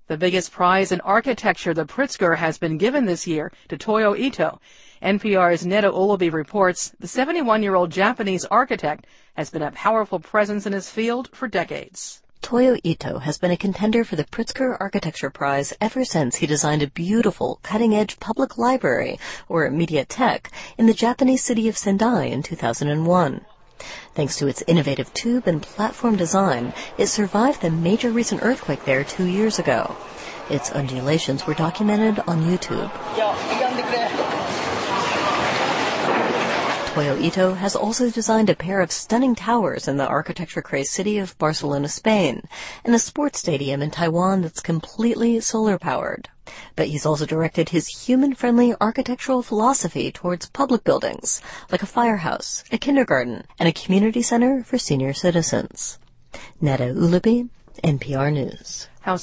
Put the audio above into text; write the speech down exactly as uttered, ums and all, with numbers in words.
The biggest prize in architecture, the Pritzker, has been given this year to Toyo Ito. N P R's Neda Ulubi reports the seventy-one-year-old Japanese architect has been a powerful presence in his field for decades. Toyo Ito has been a contender for the Pritzker Architecture Prize ever since he designed a beautiful, cutting-edge public library, or Mediatek, in the Japanese city of Sendai in two thousand one. Thanks to its innovative tube and platform design, it survived the major recent earthquake there two years ago. Its undulations were documented on YouTube. Toyo Ito has also designed a pair of stunning towers in the architecture-crazed city of Barcelona, Spain, and a sports stadium in Taiwan that's completely solar-powered. But he's also directed his human-friendly architectural philosophy towards public buildings, like a firehouse, a kindergarten, and a community center for senior citizens. Neda Ulubi, N P R News.